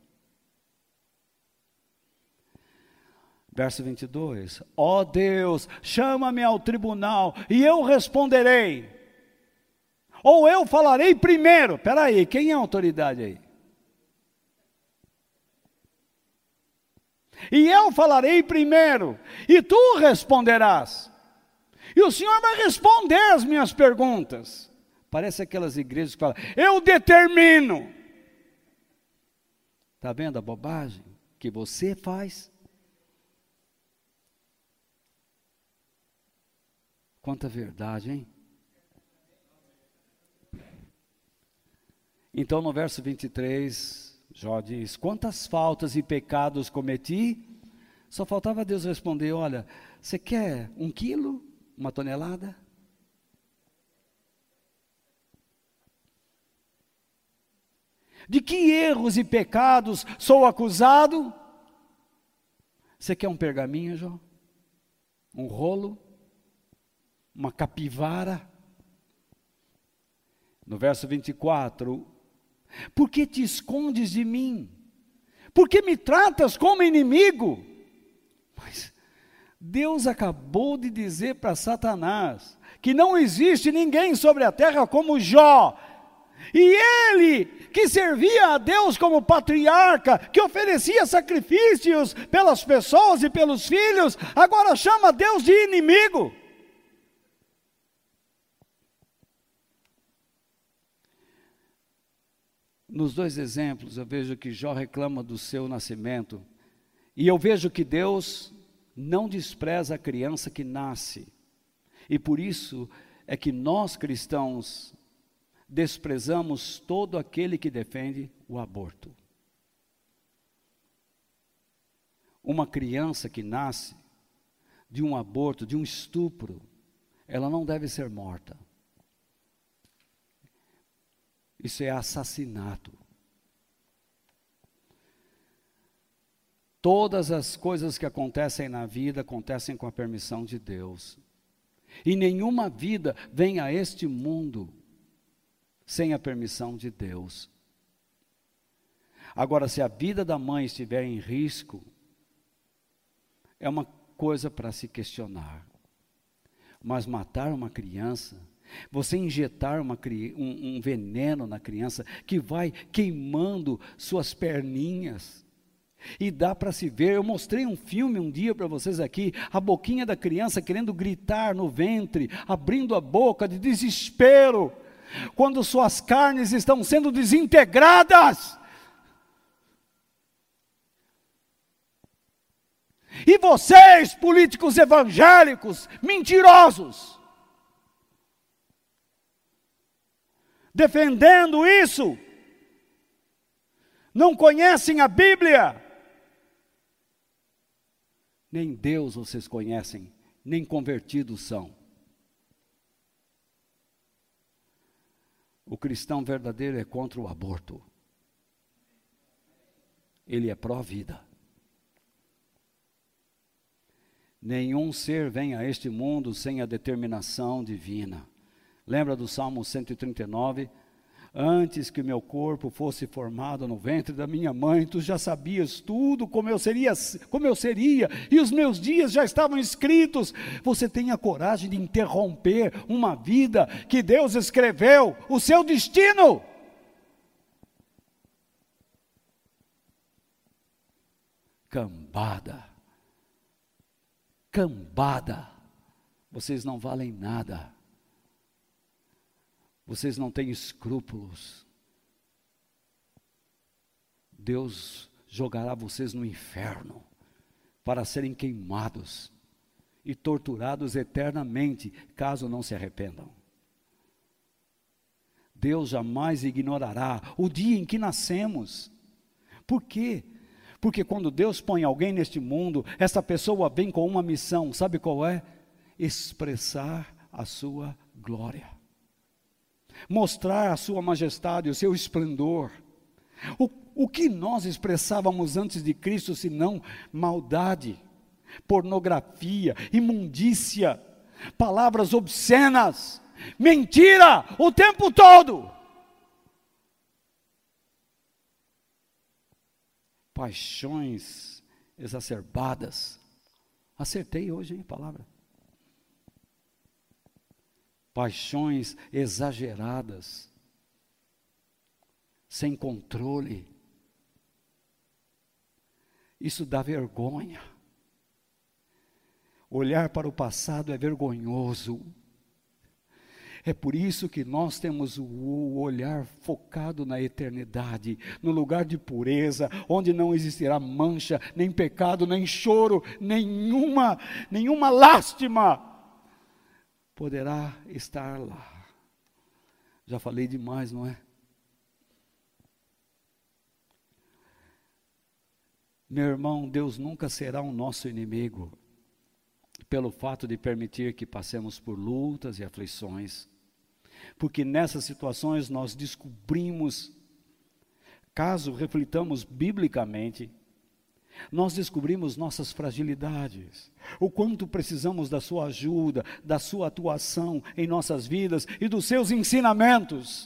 Verso vinte e dois, ó oh Deus, chama-me ao tribunal, e eu responderei, ou eu falarei primeiro. Espera aí, quem é a autoridade aí? E eu falarei primeiro, e tu responderás, e o Senhor vai responder as minhas perguntas. Parece aquelas igrejas que falam, eu determino. Está vendo a bobagem que você faz? Quanta verdade, hein? Então no verso vinte e três, Jó diz, quantas faltas e pecados cometi? Só faltava Deus responder, olha, você quer um quilo, uma tonelada? De que erros e pecados sou acusado? Você quer um pergaminho, Jó? Um rolo? Uma capivara? No verso vinte e quatro, por que te escondes de mim? Por que me tratas como inimigo? Mas Deus acabou de dizer para Satanás que não existe ninguém sobre a terra como Jó. E ele, que servia a Deus como patriarca, que oferecia sacrifícios pelas pessoas e pelos filhos, agora chama Deus de inimigo. Nos dois exemplos, eu vejo que Jó reclama do seu nascimento, e eu vejo que Deus não despreza a criança que nasce, e por isso é que nós cristãos desprezamos todo aquele que defende o aborto. Uma criança que nasce de um aborto, de um estupro, ela não deve ser morta. Isso é assassinato. Todas as coisas que acontecem na vida acontecem com a permissão de Deus. E nenhuma vida vem a este mundo sem a permissão de Deus. Agora, se a vida da mãe estiver em risco, é uma coisa para se questionar. Mas matar uma criança, você injetar uma, um, um veneno na criança que vai queimando suas perninhas, e dá para se ver, eu mostrei um filme um dia para vocês aqui, a boquinha da criança querendo gritar no ventre, abrindo a boca de desespero, quando suas carnes estão sendo desintegradas. E vocês, políticos evangélicos, mentirosos, defendendo isso, não conhecem a Bíblia, nem Deus vocês conhecem, nem convertidos são. O cristão verdadeiro é contra o aborto. Ele é pró-vida. Nenhum ser vem a este mundo sem a determinação divina. Lembra do Salmo cento e trinta e nove? Antes que meu corpo fosse formado no ventre da minha mãe, tu já sabias tudo como eu seria, como eu seria, e os meus dias já estavam escritos. Você tem a coragem de interromper uma vida que Deus escreveu, o seu destino. Cambada. Cambada, vocês não valem nada, vocês não têm escrúpulos, Deus jogará vocês no inferno, para serem queimados e torturados eternamente, caso não se arrependam. Deus jamais ignorará o dia em que nascemos. Por quê? Porque quando Deus põe alguém neste mundo, essa pessoa vem com uma missão, sabe qual é? Expressar a sua glória. Mostrar a sua majestade, o seu esplendor. O, o que nós expressávamos antes de Cristo, senão maldade, pornografia, imundícia, palavras obscenas, mentira o tempo todo. Paixões exacerbadas. Acertei hoje, hein, a palavra. Paixões exageradas, sem controle. Isso dá vergonha. Olhar para o passado é vergonhoso. É por isso que nós temos o olhar focado na eternidade, no lugar de pureza, onde não existirá mancha, nem pecado, nem choro, nenhuma, nenhuma lástima poderá estar lá. Já falei demais, não é? Meu irmão, Deus nunca será o nosso inimigo, pelo fato de permitir que passemos por lutas e aflições. Porque nessas situações nós descobrimos, caso reflitamos biblicamente, nós descobrimos nossas fragilidades, o quanto precisamos da sua ajuda, da sua atuação em nossas vidas e dos seus ensinamentos.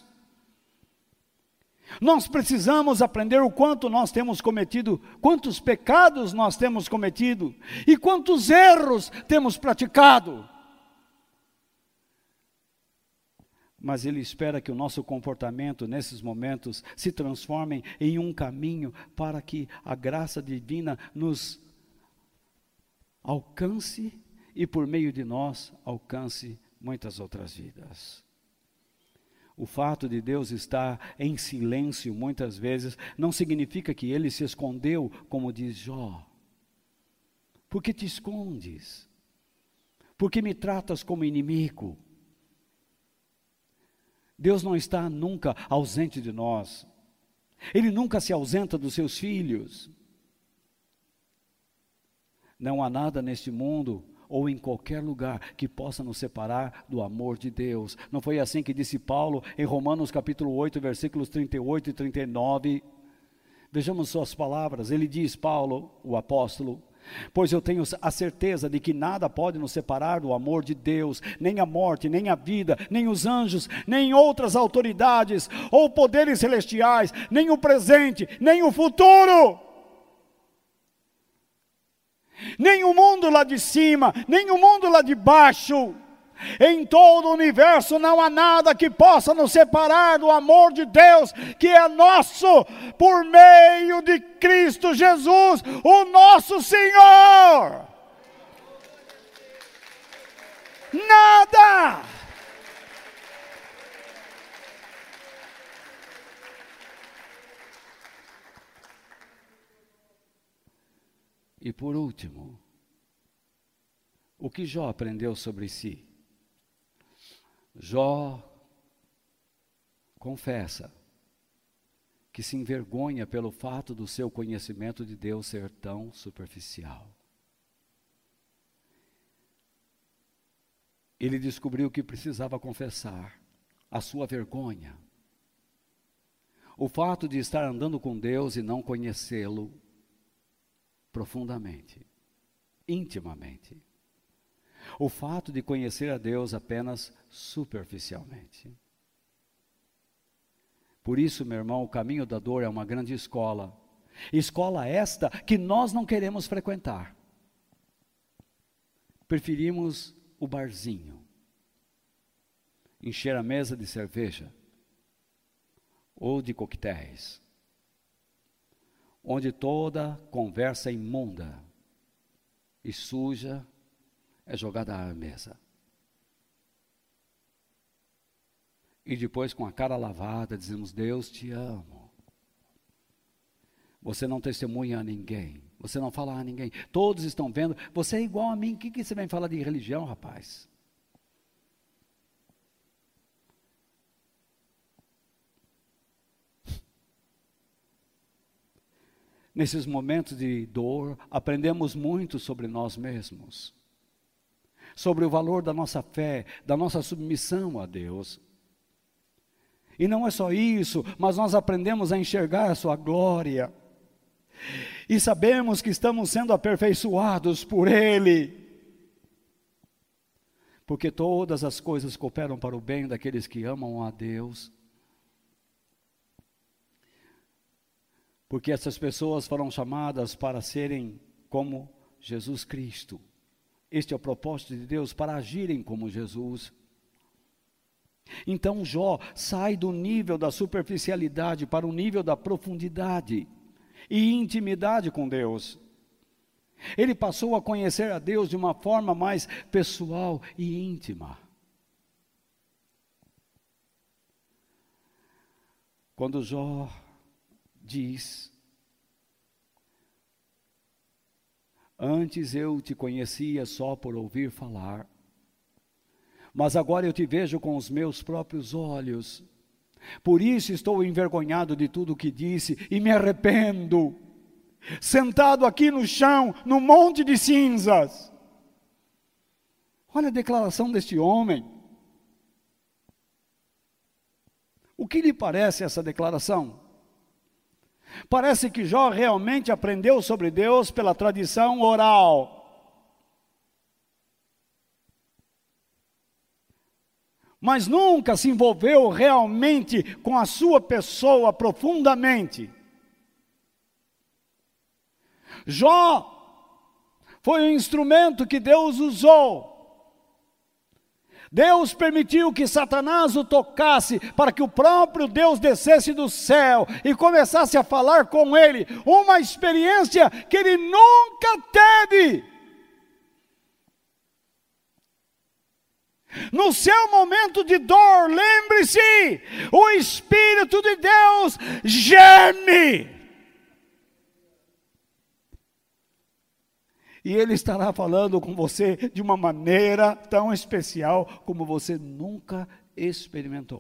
Nós precisamos aprender o quanto nós temos cometido, quantos pecados nós temos cometido e quantos erros temos praticado. Mas Ele espera que o nosso comportamento nesses momentos se transforme em um caminho para que a graça divina nos alcance e por meio de nós alcance muitas outras vidas. O fato de Deus estar em silêncio muitas vezes não significa que Ele se escondeu, como diz Jó. Por que te escondes? Por que me tratas como inimigo? Deus não está nunca ausente de nós. Ele nunca se ausenta dos seus filhos. Não há nada neste mundo ou em qualquer lugar que possa nos separar do amor de Deus. Não foi assim que disse Paulo em Romanos capítulo oito, versículos trinta e oito e trinta e nove? Vejamos suas palavras. Ele diz, Paulo, o apóstolo: pois eu tenho a certeza de que nada pode nos separar do amor de Deus, nem a morte, nem a vida, nem os anjos, nem outras autoridades, ou poderes celestiais, nem o presente, nem o futuro, nem o mundo lá de cima, nem o mundo lá de baixo. Em todo o universo não há nada que possa nos separar do amor de Deus, que é nosso, por meio de Cristo Jesus, o nosso Senhor. Nada. por último, o que Jó aprendeu sobre si? Jó confessa que se envergonha pelo fato do seu conhecimento de Deus ser tão superficial. Ele descobriu que precisava confessar a sua vergonha. O fato de estar andando com Deus e não conhecê-lo profundamente, intimamente. O fato de conhecer a Deus apenas superficialmente. Por isso, meu irmão, o caminho da dor é uma grande escola. Escola esta que nós não queremos frequentar. Preferimos o barzinho, encher a mesa de cerveja ou de coquetéis, onde toda conversa imunda e suja é jogada à mesa. E depois, com a cara lavada, dizemos: Deus, te amo. Você não testemunha a ninguém, você não fala a ninguém, todos estão vendo, você é igual a mim, o que, que você vem falar de religião, rapaz? Nesses momentos de dor, aprendemos muito sobre nós mesmos, sobre o valor da nossa fé, da nossa submissão a Deus. E não é só isso, mas nós aprendemos a enxergar a sua glória. E sabemos que estamos sendo aperfeiçoados por Ele. Porque todas as coisas cooperam para o bem daqueles que amam a Deus. Porque essas pessoas foram chamadas para serem como Jesus Cristo. Este é o propósito de Deus, para agirem como Jesus. Então Jó sai do nível da superficialidade para o nível da profundidade e intimidade com Deus. Ele passou a conhecer a Deus de uma forma mais pessoal e íntima. Quando Jó diz: antes eu te conhecia só por ouvir falar, mas agora eu te vejo com os meus próprios olhos. Por isso estou envergonhado de tudo o que disse e me arrependo. Sentado aqui no chão, no monte de cinzas. Olha a declaração deste homem. O que lhe parece essa declaração? Parece que Jó realmente aprendeu sobre Deus pela tradição oral. Mas nunca se envolveu realmente com a sua pessoa profundamente. Jó foi um instrumento que Deus usou. Deus permitiu que Satanás o tocasse para que o próprio Deus descesse do céu e começasse a falar com ele, uma experiência que ele nunca teve. No seu momento de dor, lembre-se, o Espírito de Deus geme. E Ele estará falando com você de uma maneira tão especial como você nunca experimentou.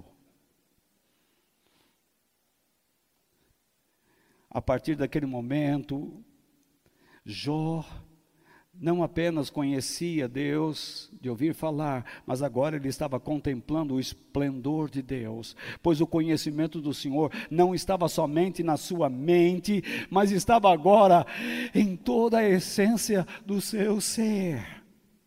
A partir daquele momento, Jó não apenas conhecia Deus de ouvir falar, mas agora ele estava contemplando o esplendor de Deus, pois o conhecimento do Senhor não estava somente na sua mente, mas estava agora em toda a essência do seu ser.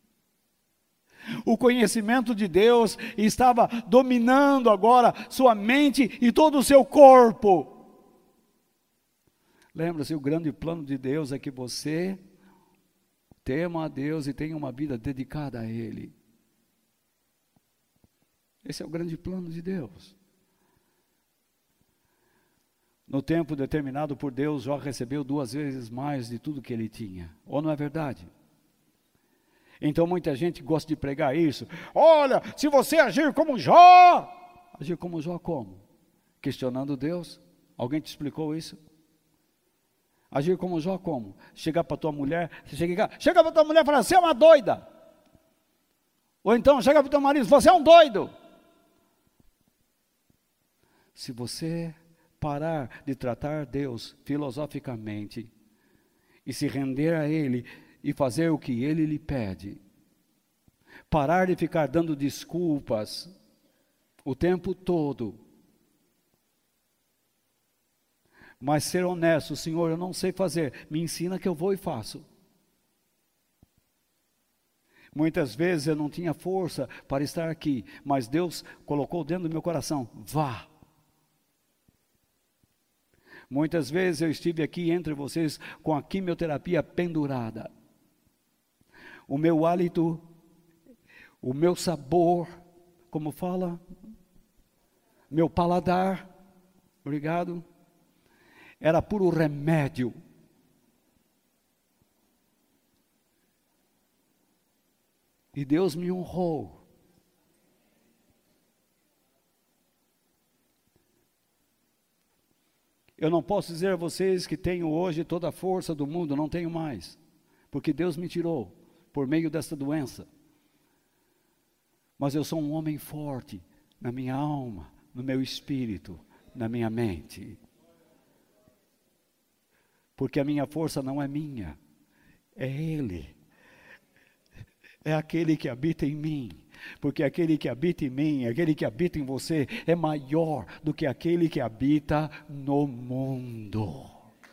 O conhecimento de Deus estava dominando agora sua mente e todo o seu corpo. Lembra-se, o grande plano de Deus é que você tema a Deus e tenha uma vida dedicada a Ele. Esse é o grande plano de Deus. No tempo determinado por Deus, Jó recebeu duas vezes mais de tudo que ele tinha. Ou não é verdade? Então muita gente gosta de pregar isso. Olha, se você agir como Jó. Agir como Jó como? Questionando Deus. Alguém te explicou isso? Agir como Jó como? Chegar para tua mulher, você chega em casa, chega para tua mulher e fala, você é uma doida. Ou então chega para o teu marido, você é um doido. Se você parar de tratar Deus filosoficamente e se render a Ele e fazer o que Ele lhe pede, parar de ficar dando desculpas o tempo todo, mas ser honesto, Senhor, eu não sei fazer, me ensina que eu vou e faço. Muitas vezes eu não tinha força para estar aqui, mas Deus colocou dentro do meu coração, vá. Muitas vezes eu estive aqui entre vocês com a quimioterapia pendurada. O meu hálito, o meu sabor, como fala? Meu paladar, obrigado, era puro remédio. E Deus me honrou. Eu não posso dizer a vocês que tenho hoje toda a força do mundo, não tenho mais. Porque Deus me tirou por meio dessa doença. Mas eu sou um homem forte na minha alma, no meu espírito, na minha mente. Porque a minha força não é minha, é Ele. É aquele que habita em mim, porque aquele que habita em mim, aquele que habita em você, é maior do que aquele que habita no mundo.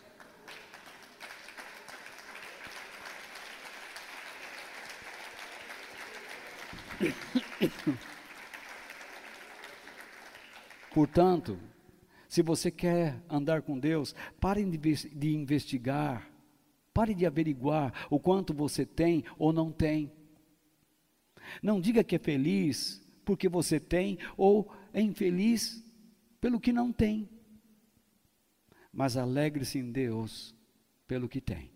Portanto, se você quer andar com Deus, pare de investigar, pare de averiguar o quanto você tem ou não tem. Não diga que é feliz porque você tem ou é infeliz pelo que não tem. Mas alegre-se em Deus pelo que tem.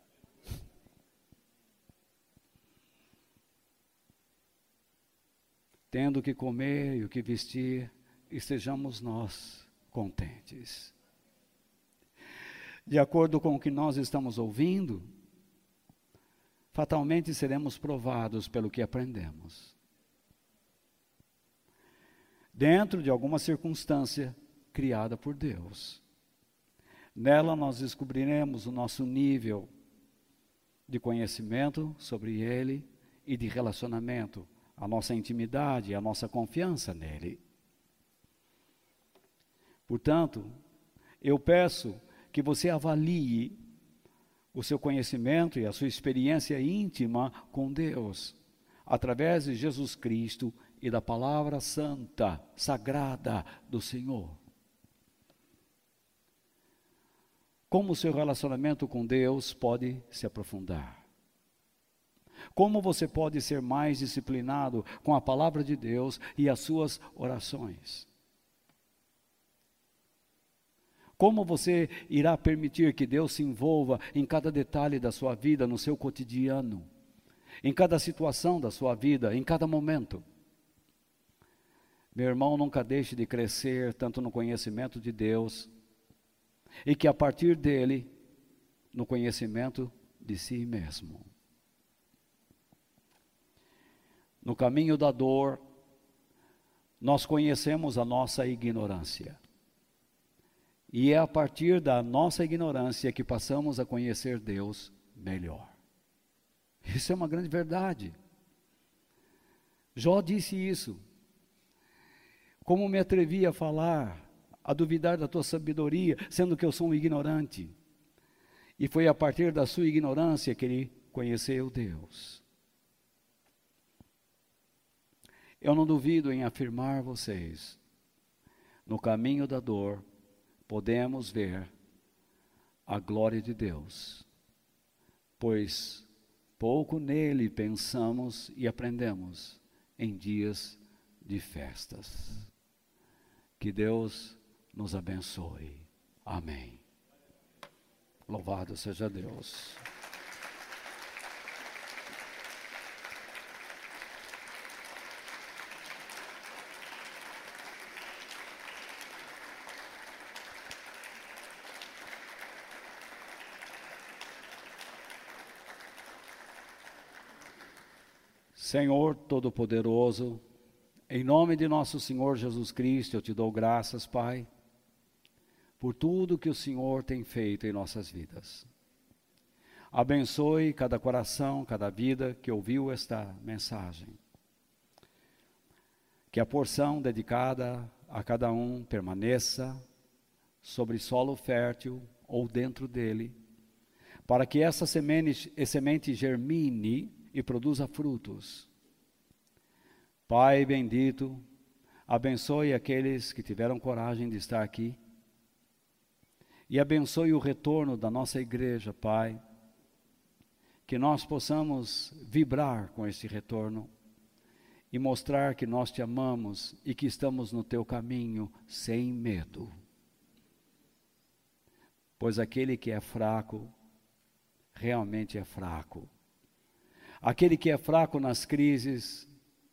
Tendo o que comer e o que vestir, estejamos nós contentes. De acordo com o que nós estamos ouvindo, fatalmente seremos provados pelo que aprendemos. Dentro de alguma circunstância criada por Deus. Nela nós descobriremos o nosso nível de conhecimento sobre Ele e de relacionamento, a nossa intimidade, a nossa confiança nele. Portanto, eu peço que você avalie o seu conhecimento e a sua experiência íntima com Deus, através de Jesus Cristo e da palavra santa, sagrada do Senhor. Como o seu relacionamento com Deus pode se aprofundar? Como você pode ser mais disciplinado com a palavra de Deus e as suas orações? Como você irá permitir que Deus se envolva em cada detalhe da sua vida, no seu cotidiano, em cada situação da sua vida, em cada momento? Meu irmão, nunca deixe de crescer tanto no conhecimento de Deus, e que a partir dele, no conhecimento de si mesmo. No caminho da dor, nós conhecemos a nossa ignorância. E é a partir da nossa ignorância que passamos a conhecer Deus melhor. Isso é uma grande verdade. Jó disse isso. Como me atrevi a falar, a duvidar da tua sabedoria, sendo que eu sou um ignorante? E foi a partir da sua ignorância que ele conheceu Deus. Eu não duvido em afirmar a vocês, no caminho da dor, podemos ver a glória de Deus, pois pouco nele pensamos e aprendemos em dias de festas. Que Deus nos abençoe. Amém. Louvado seja Deus. Senhor Todo-Poderoso, em nome de nosso Senhor Jesus Cristo, eu te dou graças, Pai, por tudo que o Senhor tem feito em nossas vidas. Abençoe cada coração, cada vida que ouviu esta mensagem. Que a porção dedicada a cada um permaneça sobre solo fértil ou dentro dele, para que essa semente, semente germine e produza frutos. Pai bendito, abençoe aqueles que tiveram coragem de estar aqui e abençoe o retorno da nossa igreja, Pai, que nós possamos vibrar com esse retorno e mostrar que nós te amamos e que estamos no teu caminho sem medo. Pois aquele que é fraco, realmente é fraco. Aquele que é fraco nas crises,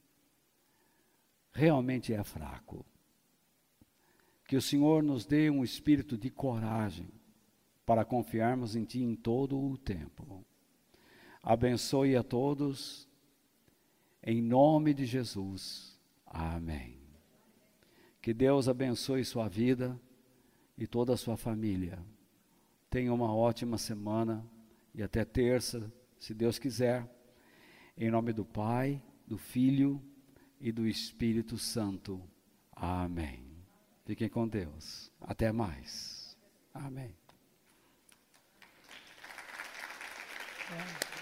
realmente é fraco. Que o Senhor nos dê um espírito de coragem para confiarmos em Ti em todo o tempo. Abençoe a todos, em nome de Jesus. Amém. Que Deus abençoe sua vida e toda a sua família. Tenha uma ótima semana e até terça, se Deus quiser. Em nome do Pai, do Filho e do Espírito Santo. Amém. Fiquem com Deus. Até mais. Amém. É.